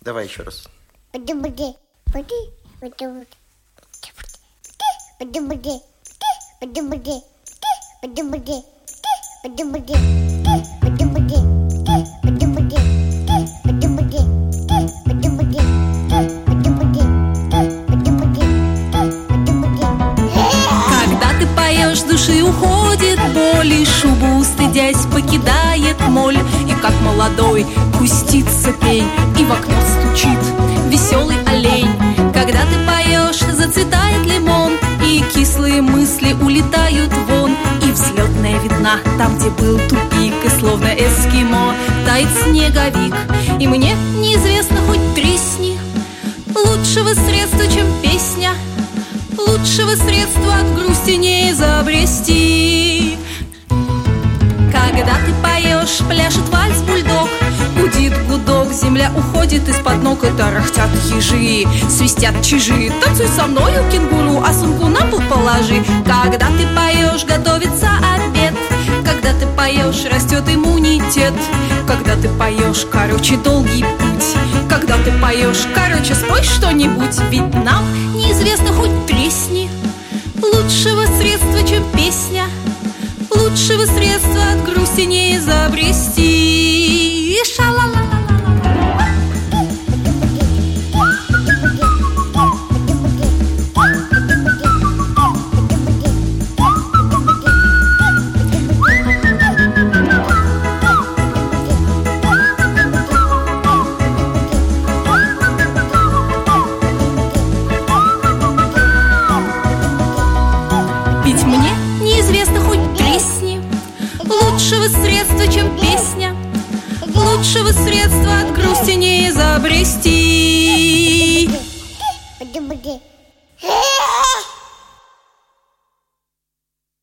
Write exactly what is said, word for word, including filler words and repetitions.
Давай еще раз. С души уходит боль, и шубу, стыдясь, покидает моль. И как молодой кустится пень, и в окно стучит веселый олень. Когда ты поешь, зацветает лимон, и кислые мысли улетают вон. И взлетная видна там, где был тупик, и словно эскимо тает снеговик. И мне неизвестно, хоть тресни, лучшего средства, чем песня, лучшего средства от грусти не изобрести. Когда ты поешь, пляшет вальс бульдог, гудит гудок, земля уходит из-под ног, и тарахтят ежи, свистят чижи. Танцуй со мною, кенгуру, а сумку на пол положи. Когда ты поешь, готовится обед. Когда ты поешь, растет иммунитет. Когда ты поешь, короче, долгий путь. Когда ты поешь, короче, спой что-нибудь. Ведь нам неизвестно, хоть тресни, лучшего средства, чем песня, лучшего средства от грусти не изобрести. Ша-ла-ла-ла-ла-ла. Ведь мне неизвестно, хоть тресни, лучшего средства, чем песня, лучшего средства от грусти не изобрести.